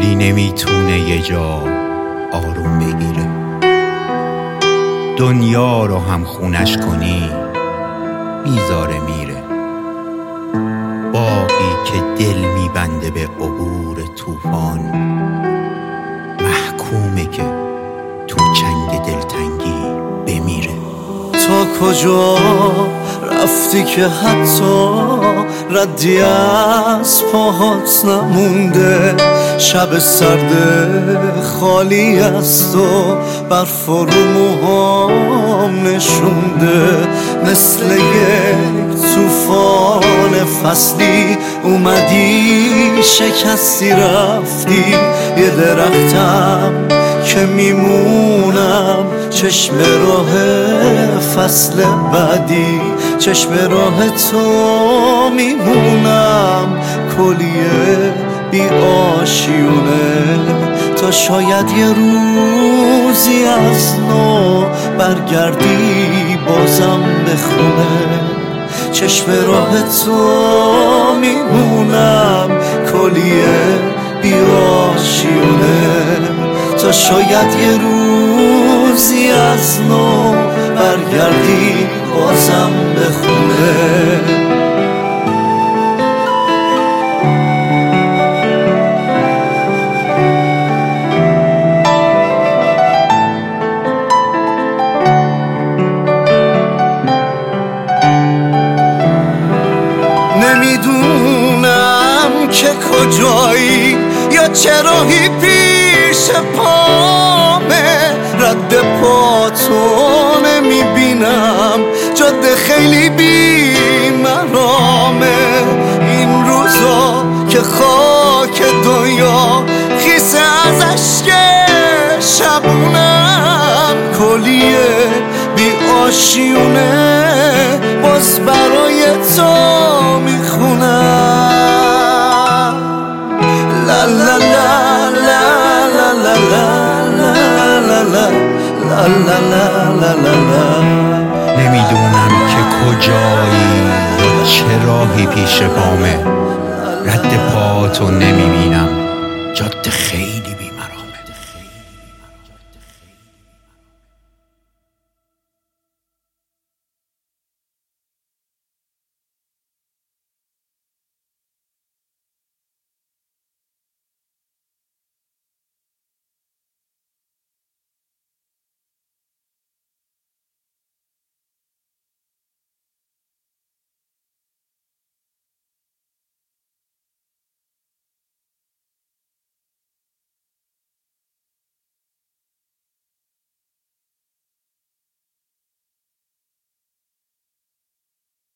دلی نمیتونه یه جا آروم بگیره. دنیا رو هم خونش کنی میذاره میره. باغی که دل میبنده به عبور طوفان، محکومه که تو چنگ دلتنگی بمیره. تا کجا رفتی که حتی ردی از پاهات نمونده؟ شب سرد خالی از تو برف رو موهام نشونده. مثل یک طوفان فصلی اومدی شکستی رفتی. یه درختم که میمونم چشم راه فصل بعدی، چشم راه تو میمونم کلیه بی آشیونه. تا شاید یه روزی از نو برگردی بازم به خونه. چشم راه تو میمونم کلیه بی آشیونه. تا شاید یه روزی از نو برگردی بازم به خونه. نمیدونم که کجایی یا چراهی پیش پامه. رد پاتو نمیبینم، جاده خیلی بی مرامه. این روزا که خاک دنیا خیسه از اشک شبونم کلیه بی آشیونه. باز برای تو میخونم لا لا لا لا لا لا. نمیدونم که کجایی چه راهی پیش پامه. رد پاتو نمیبینم، جاده خیلی